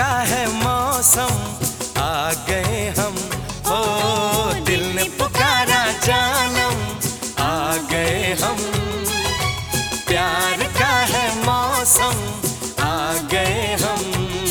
का है मौसम, आ गए हम। ओ दिल ने पुकारा जानम, आ गए हम। प्यार का है मौसम, आ गए हम।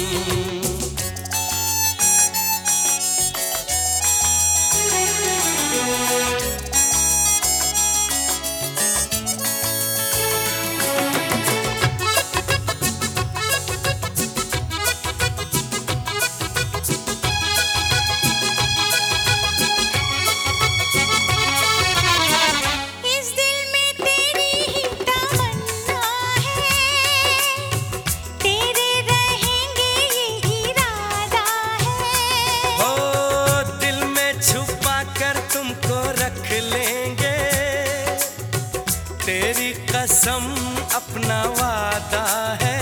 तेरी कसम अपना वादा है,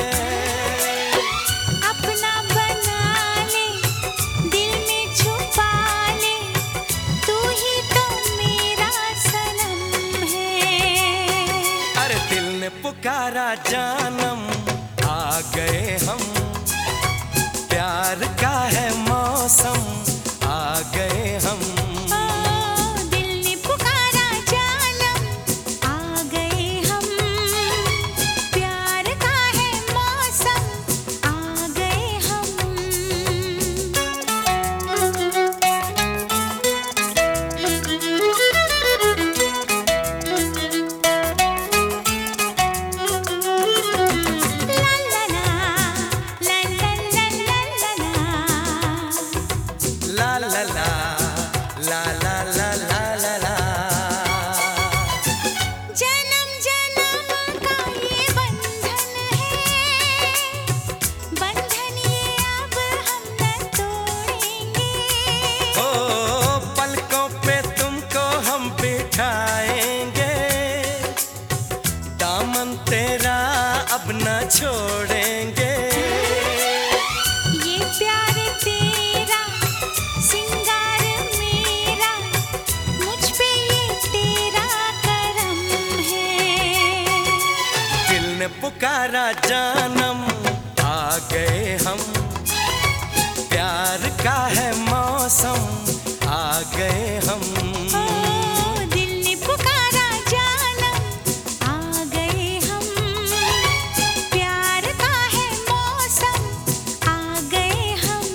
अपना बना ले, दिल में छुपा ले, तू ही तो मेरा सनम है। अरे दिल ने पुकारा जानम, आ गए हम। प्यार का है मौसम, आ गए हम। जन्म जन्म का ये बंधन है, बंधन ये अब हम न तोड़ेंगे। ओ पलकों पे तुमको हम बिठाएंगे, दामन तेरा अब न छोड़ेंगे। ये प्यार तेरा, सिंगार मेरा, मुझ पे ये तेरा करम है। दिल ने पुकारा जानम, आ गए हम। प्यार का है मौसम, आ गए हम। दिल ने पुकारा जानम, आ गए हम। प्यार का है मौसम, आ गए हम।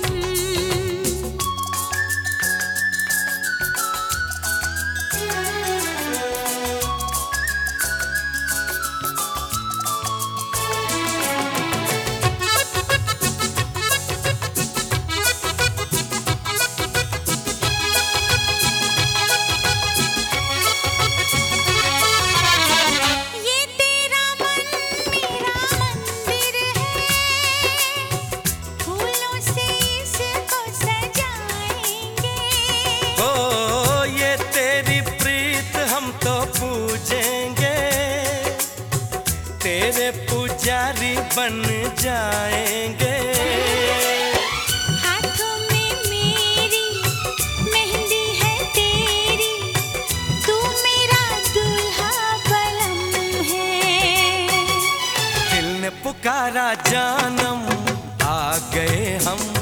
तेरे पुजारी बन जाएंगे। हाथों में मेरी मेहंदी है तेरी, तू मेरा दूल्हा बलम है। दिल ने पुकारा जानम, आ गए हम।